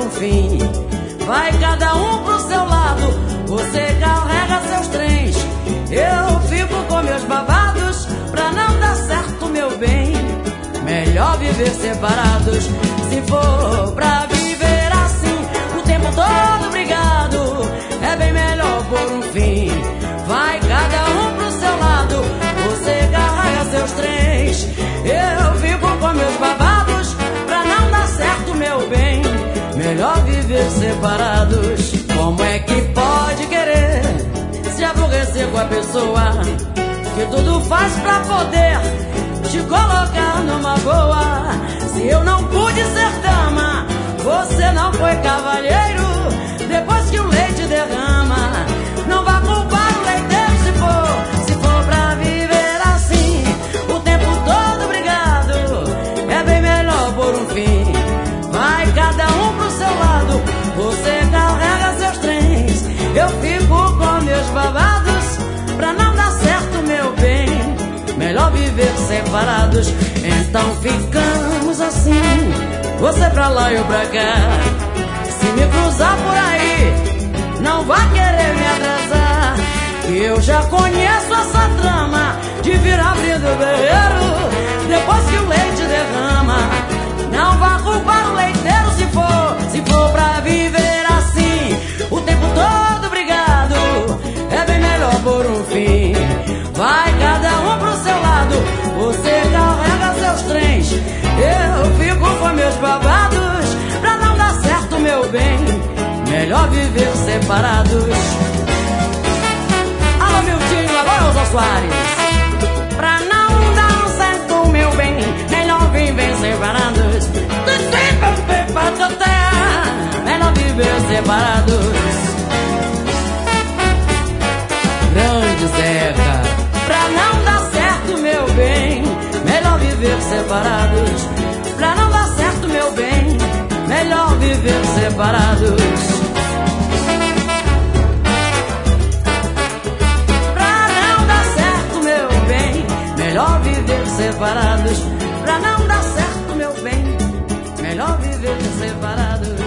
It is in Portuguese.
um fim. Vai cada um pro seu lado, você carrega seus trens. Eu fico com meus babados, pra não dar certo, meu bem. Melhor viver separados, se for pra viver assim, o tempo todo brigado, é bem melhor por um fim. Vai cada um pro seu lado, você carrega seus trens. Eu fico com meus babados, pra não dar certo, meu bem. Melhor viver separados. Como é que pode querer se aborrecer com a pessoa que tudo faz pra poder te colocar numa boa? Se eu não pude ser dama, você não foi cavalheiro. Depois que o leite derrama, não vá culpar o leiteiro. Se for pra viver assim, o tempo todo brigado, é bem melhor por um fim. Vai cada um pro seu lado, você carrega seus trens. Eu fico com meus babados, pra não dar certo, meu bem. Melhor viver separados. Então ficamos assim, você pra lá e eu pra cá. Se me cruzar por aí, não vai querer me atrasar, que eu já conheço essa trama de vir abrindo o berreiro depois que o leite derrama. Não vá culpar o leiteiro se for pra viver assim, o tempo todo brigado, é bem melhor por um fim. Vai cada um pro seu lado, você carrega seus trens. Eu fico com meus babados, pra não dar certo, meu bem. Melhor viver separados. Alô, Miltinho, agora Elza Soares. Pra não dar certo, meu bem, melhor viver separados. Melhor viver separados. Grande Zeca. Pra não dar certo, meu bem, melhor viver separados. Pra não dar certo, meu bem, melhor viver separados. Pra não dar certo, meu bem, melhor viver separados. Pra não dar certo, meu bem, melhor viver separados.